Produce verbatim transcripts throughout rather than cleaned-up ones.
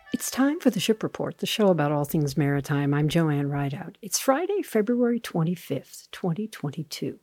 It's time for the Ship Report, the show about all things maritime. I'm Joanne Rideout. It's Friday, February twenty-fifth, twenty twenty-two.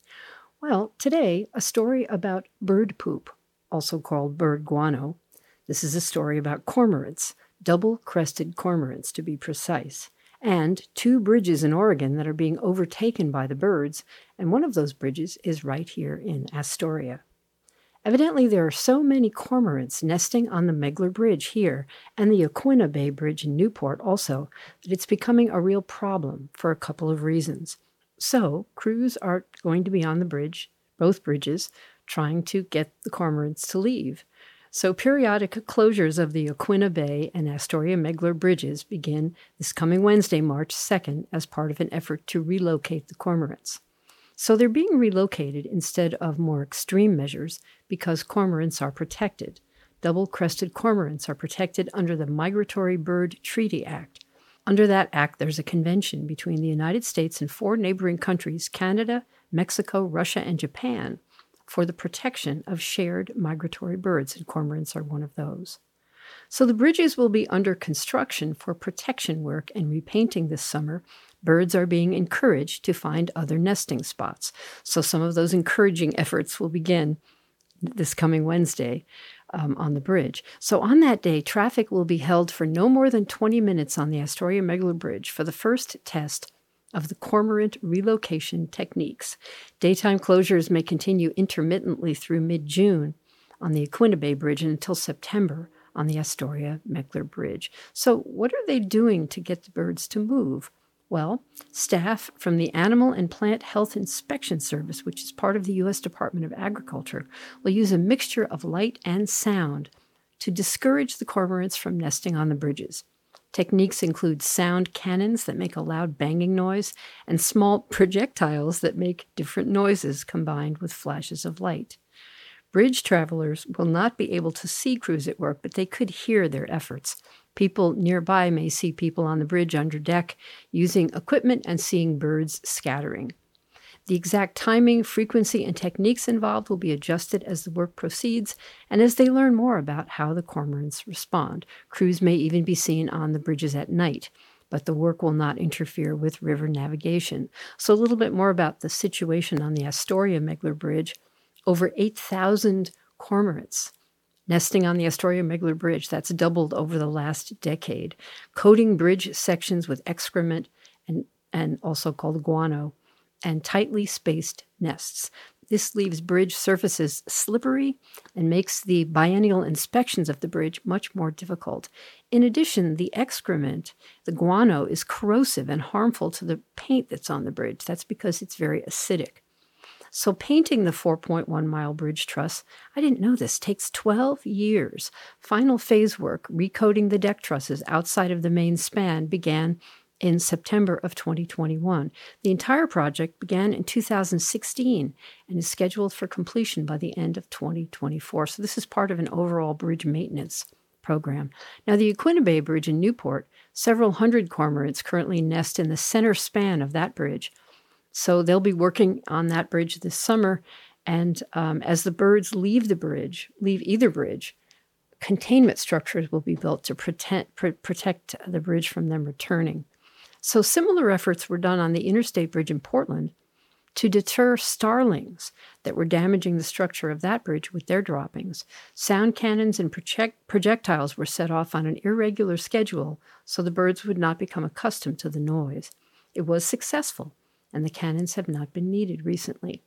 Well, today, a story about bird poop, also called bird guano. This is a story about cormorants, double-crested cormorants to be precise, and two bridges in Oregon that are being overtaken by the birds, and one of those bridges is right here in Astoria. Evidently, there are so many cormorants nesting on the Megler Bridge here and the Yaquina Bay Bridge in Newport also that it's becoming a real problem for a couple of reasons. So, crews are going to be on the bridge, both bridges, trying to get the cormorants to leave. So periodic closures of the Yaquina Bay and Astoria Megler bridges begin this coming Wednesday, March second, as part of an effort to relocate the cormorants. So they're being relocated instead of more extreme measures because cormorants are protected. Double-crested cormorants are protected under the Migratory Bird Treaty Act. Under that act, there's a convention between the United States and four neighboring countries, Canada, Mexico, Russia, and Japan, for the protection of shared migratory birds, and cormorants are one of those. So the bridges will be under construction for protection work and repainting this summer. Birds are being encouraged to find other nesting spots. So some of those encouraging efforts will begin this coming Wednesday um, on the bridge. So on that day, traffic will be held for no more than twenty minutes on the Astoria Megler Bridge for the first test of the cormorant relocation techniques. Daytime closures may continue intermittently through mid-June on the Yaquina Bay Bridge and until September on the Astoria Megler Bridge. So what are they doing to get the birds to move? Well, staff from the Animal and Plant Health Inspection Service, which is part of the U S Department of Agriculture, will use a mixture of light and sound to discourage the cormorants from nesting on the bridges. Techniques include sound cannons that make a loud banging noise and small projectiles that make different noises combined with flashes of light. Bridge travelers will not be able to see crews at work, but they could hear their efforts. People nearby may see people on the bridge under deck using equipment and seeing birds scattering. The exact timing, frequency, and techniques involved will be adjusted as the work proceeds and as they learn more about how the cormorants respond. Crews may even be seen on the bridges at night, but the work will not interfere with river navigation. So a little bit more about the situation on the Astoria Megler Bridge. Over eight thousand cormorants nesting on the Astoria Megler Bridge. That's doubled over the last decade. Coating bridge sections with excrement and, and also called guano, and tightly spaced nests. This leaves bridge surfaces slippery and makes the biennial inspections of the bridge much more difficult. In addition, the excrement, the guano, is corrosive and harmful to the paint that's on the bridge. That's because it's very acidic. So painting the four point one mile bridge truss, I didn't know this, takes twelve years. Final phase work, recoating the deck trusses outside of the main span, began in September of twenty twenty-one. The entire project began in two thousand sixteen and is scheduled for completion by the end of twenty twenty-four. So this is part of an overall bridge maintenance program. Now, the Yaquina Bay Bridge in Newport, several hundred cormorants currently nest in the center span of that bridge. So they'll be working on that bridge this summer, and um, as the birds leave the bridge, leave either bridge, containment structures will be built to protect, pr- protect the bridge from them returning. So similar efforts were done on the Interstate Bridge in Portland to deter starlings that were damaging the structure of that bridge with their droppings. Sound cannons and project- projectiles were set off on an irregular schedule so the birds would not become accustomed to the noise. It was successful, and the cannons have not been needed recently.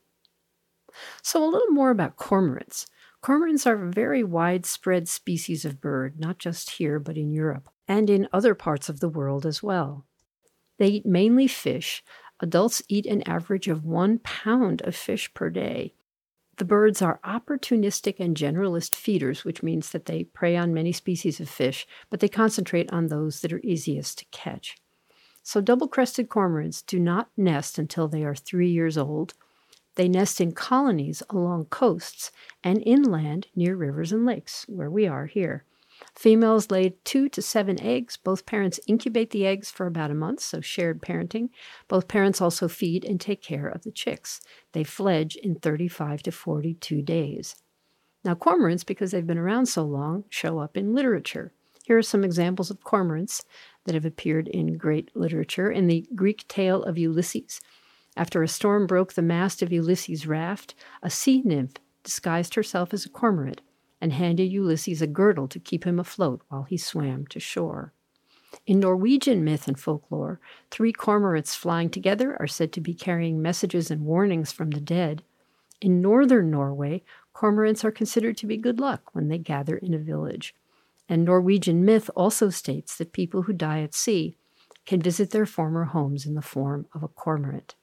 So a little more about cormorants. Cormorants are a very widespread species of bird, not just here, but in Europe, and in other parts of the world as well. They eat mainly fish. Adults eat an average of one pound of fish per day. The birds are opportunistic and generalist feeders, which means that they prey on many species of fish, but they concentrate on those that are easiest to catch. So double-crested cormorants do not nest until they are three years old. They nest in colonies along coasts and inland near rivers and lakes, where we are here. Females lay two to seven eggs. Both parents incubate the eggs for about a month, so shared parenting. Both parents also feed and take care of the chicks. They fledge in thirty-five to forty-two days. Now, cormorants, because they've been around so long, show up in literature. Here are some examples of cormorants that have appeared in great literature. In the Greek tale of Ulysses, after a storm broke the mast of Ulysses' raft, a sea nymph disguised herself as a cormorant and handed Ulysses a girdle to keep him afloat while he swam to shore. In Norwegian myth and folklore, three cormorants flying together are said to be carrying messages and warnings from the dead. In northern Norway, cormorants are considered to be good luck when they gather in a village. And Norwegian myth also states that people who die at sea can visit their former homes in the form of a cormorant.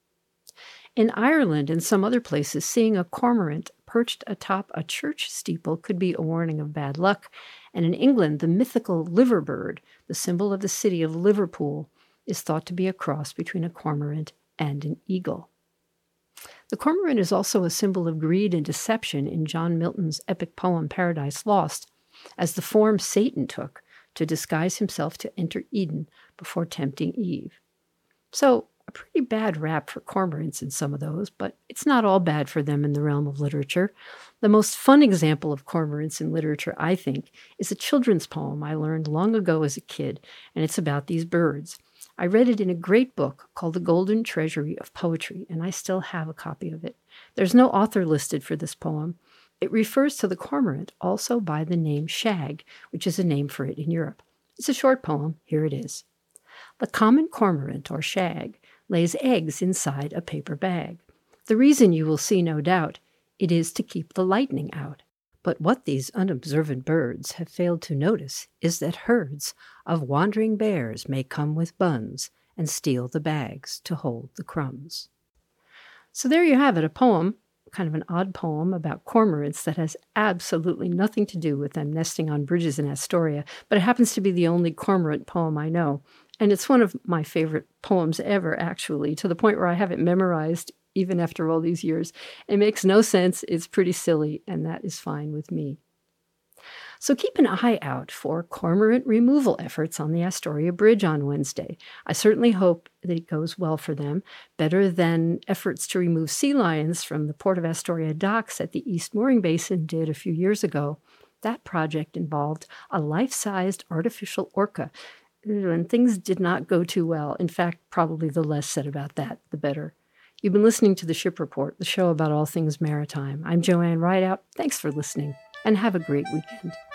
In Ireland and some other places, seeing a cormorant perched atop a church steeple could be a warning of bad luck. And in England, the mythical liverbird, the symbol of the city of Liverpool, is thought to be a cross between a cormorant and an eagle. The cormorant is also a symbol of greed and deception in John Milton's epic poem Paradise Lost, as the form Satan took to disguise himself to enter Eden before tempting Eve. So, a pretty bad rap for cormorants in some of those, but it's not all bad for them in the realm of literature. The most fun example of cormorants in literature, I think, is a children's poem I learned long ago as a kid, and it's about these birds. I read it in a great book called The Golden Treasury of Poetry, and I still have a copy of it. There's no author listed for this poem. It refers to the cormorant also by the name shag, which is a name for it in Europe. It's a short poem. Here it is. The common cormorant, or shag, lays eggs inside a paper bag. The reason you will see, no doubt, it is to keep the lightning out. But what these unobservant birds have failed to notice is that herds of wandering bears may come with buns and steal the bags to hold the crumbs. So there you have it, a poem, kind of an odd poem about cormorants that has absolutely nothing to do with them nesting on bridges in Astoria, but it happens to be the only cormorant poem I know. And it's one of my favorite poems ever, actually, to the point where I have it memorized even after all these years. It makes no sense, it's pretty silly, and that is fine with me. So keep an eye out for cormorant removal efforts on the Astoria Bridge on Wednesday. I certainly hope that it goes well for them, better than efforts to remove sea lions from the Port of Astoria docks at the East Mooring Basin did a few years ago. That project involved a life-sized artificial orca, and things did not go too well. In fact, probably the less said about that, the better. You've been listening to The Ship Report, the show about all things maritime. I'm Joanne Rideout. Thanks for listening, and have a great weekend.